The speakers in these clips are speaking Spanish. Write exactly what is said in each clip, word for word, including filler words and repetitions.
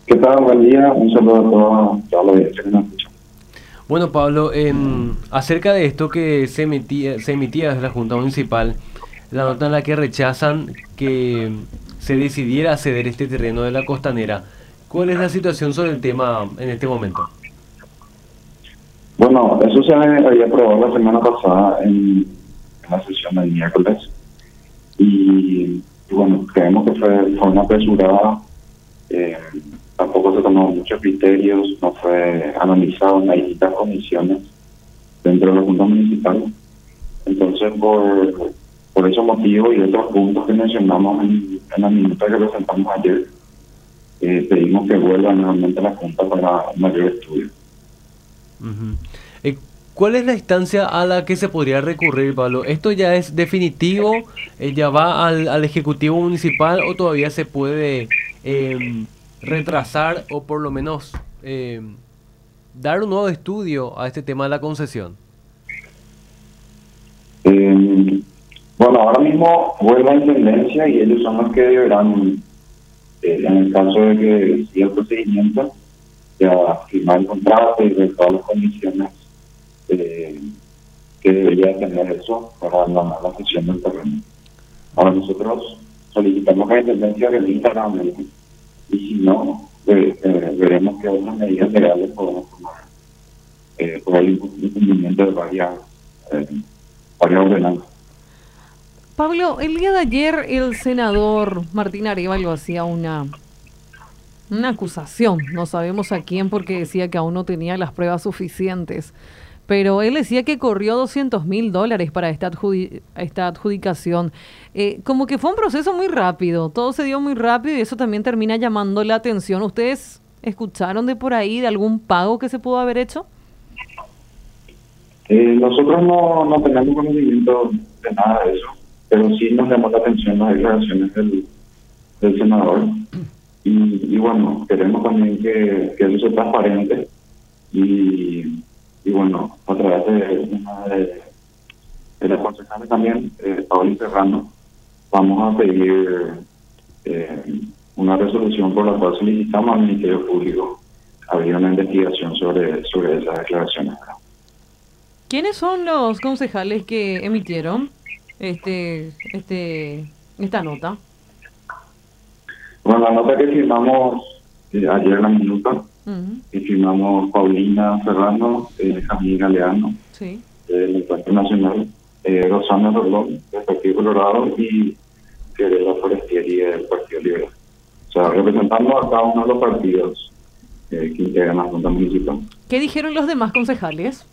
¿Qué tal? Buen día. Un saludo a todos, toda la audiencia que nos escucha. Bueno, Pablo, em, acerca de esto que se emitía, se emitía desde la Junta Municipal, la nota en la que rechazan que se decidiera ceder este terreno de la costanera, ¿cuál es la situación sobre el tema en este momento? Bueno, eso se había aprobado la semana pasada en, en la sesión del miércoles y, y bueno, creemos que fue, fue una apresurada. eh, Tampoco se tomaron muchos criterios, no fue analizado en las distintas comisiones dentro de la Junta Municipal. Entonces, por, por esos motivos y otros puntos que mencionamos en, en la minuta que presentamos ayer, eh, pedimos que vuelva nuevamente a la Junta para un mayor estudio. Ujú. Eh, ¿Cuál es la instancia a la que se podría recurrir, Pablo? ¿Esto ya es definitivo? Eh, ¿ya va al, al Ejecutivo Municipal o todavía se puede em, retrasar o por lo menos em, dar un nuevo estudio a este tema de la concesión? Eh, bueno, ahora mismo vuelve a Intendencia y ellos son los que deberán, eh, en el caso de que siga el procedimiento, ya firmar el contrato y ver todas las condiciones eh, que debería tener eso para la, la cesión del terreno. Ahora nosotros solicitamos que la Intendencia remita la medida y si no, eh, eh, veremos qué otras medidas legales podemos tomar eh, por el incumplimiento de varias, eh, varias ordenanzas. Pablo, el día de ayer el senador Martín Arévalo hacía una, una acusación, no sabemos a quién porque decía que aún no tenía las pruebas suficientes, pero él decía que corrió doscientos mil dólares para esta, adjudi- esta adjudicación. Eh, como que fue un proceso muy rápido, todo se dio muy rápido y eso también termina llamando la atención. ¿Ustedes escucharon de por ahí de algún pago que se pudo haber hecho? Eh, nosotros no, no tenemos conocimiento de nada de eso, pero sí nos llamó la atención las declaraciones del, del senador. Y, y bueno, queremos también que, que eso sea transparente y, y bueno, a través de una de, de las concejales también, eh, Paola Serrano, vamos a pedir eh, una resolución por la cual solicitamos al Ministerio Público abrir una investigación sobre, sobre esas declaraciones. ¿Quiénes son los concejales que emitieron este, este, esta nota? Bueno, la nota que firmamos eh, ayer en la minuta, Ujú, que firmamos Paulina Serrano, eh, Jamil Galeano, sí. del Encuentro Nacional, eh, Rosana Rolón, del Partido Colorado, y Fiorella Forestieri, del Partido Liberal. O sea, representando a cada uno de los partidos eh, que integran la Junta Municipal. ¿Qué dijeron los demás concejales?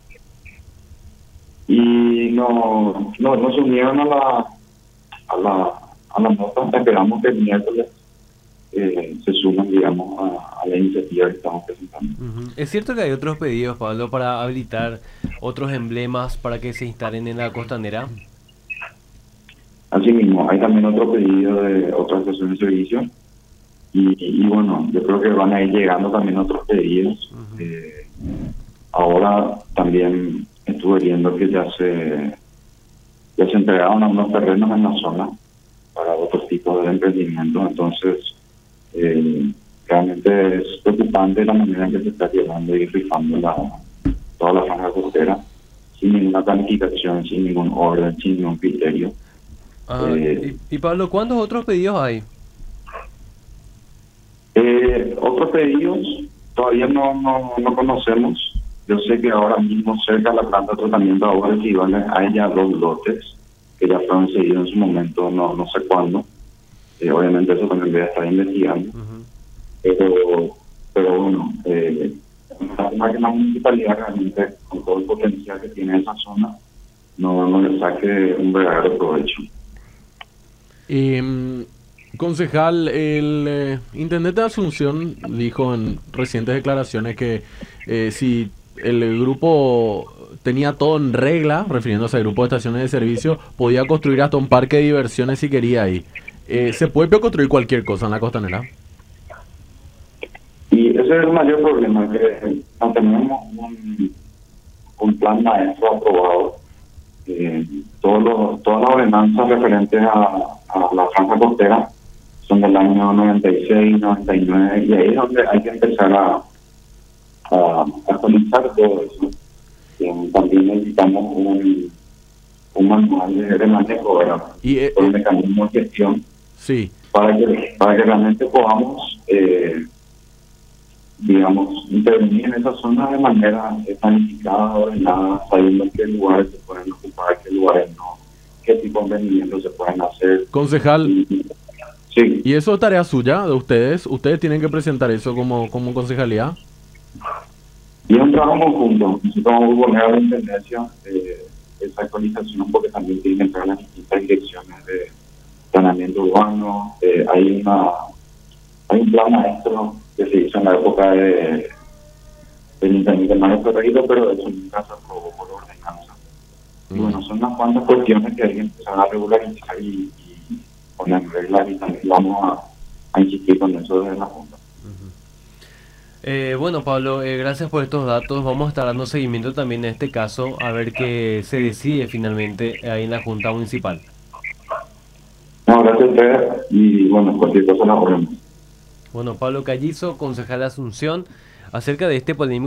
Y no, no, no se unieron a la, a la, a la nota. Esperamos que el miércoles eh, se sumen, digamos, a, a la iniciativa que estamos presentando. Ujú. Es cierto que hay otros pedidos, Pablo, para habilitar otros emblemas para que se instalen en la costanera. Asimismo, hay también otro pedido de otra estación de servicio y, y bueno, yo creo que van a ir llegando también otros pedidos. Ujú. Eh, ahora también estuve viendo que ya se, ya se entregaron algunos terrenos en la zona para otros tipos de emprendimientos, entonces eh, realmente es preocupante la manera en que se está llevando y rifando la, toda la franja costera sin ninguna planificación, sin ningún orden, sin ningún criterio. Ah, Eh, y, y Pablo, ¿cuántos otros pedidos hay? Eh, otros pedidos todavía no, no, no conocemos. Yo sé que ahora mismo cerca de la planta de tratamiento de aguas residuales hay ya dos lotes que ya fueron cedidos en su momento, no, no sé cuándo. Eh, obviamente eso también voy a estar investigando. Ujú. Pero, pero bueno, eh, más que la municipalidad realmente con todo el potencial que tiene esa zona no, no le saque un verdadero provecho. Eh, concejal, el eh, intendente de Asunción dijo en recientes declaraciones que eh, si el grupo tenía todo en regla, refiriéndose al grupo de estaciones de servicio, podía construir hasta un parque de diversiones si quería ahí. Eh, ¿se puede construir cualquier cosa en la costanera? Y ese es el mayor problema, que no tenemos un, un plan maestro aprobado. Eh, todos los, todas las ordenanzas referentes a, a la franja costera son del año noventa y seis, noventa y nueve, y ahí es donde hay que empezar a, a actualizar todo eso. Y también necesitamos un, un manual de, de manejo, ¿verdad? Y, eh, Por el eh, mecanismo de gestión, sí, para que, para que realmente podamos, eh, digamos, intervenir en esa zona de manera eh, planificada, ordenada, sabiendo qué lugares se pueden ocupar, qué lugares no, qué tipo de emprendimientos se pueden hacer. concejal, Y- sí, ¿y eso es tarea suya de ustedes? ¿Ustedes tienen que presentar eso como, como concejalía? y es un trabajo conjunto. Nosotros vamos a poner a la intendencia eh, esa actualización, porque también tienen que entrar las distintas direcciones de planeamiento urbano. Eh, hay una hay un plan maestro que se hizo en la época de del intendente Mario Ferreiro, pero eso nunca se aprobó por ordenanza. Y Mm. bueno, son unas cuantas cuestiones que hay que empezar a regularizar y, y poner reglas, y también vamos a, a insistir con eso desde la Junta. Eh, bueno, Pablo, eh, gracias por estos datos. Vamos a estar dando seguimiento también en este caso, a ver qué se decide finalmente ahí en la Junta Municipal. No, gracias a ustedes y bueno, cualquier cosa la ponemos. Bueno, Pablo Callizo, concejal de Asunción, acerca de este polémico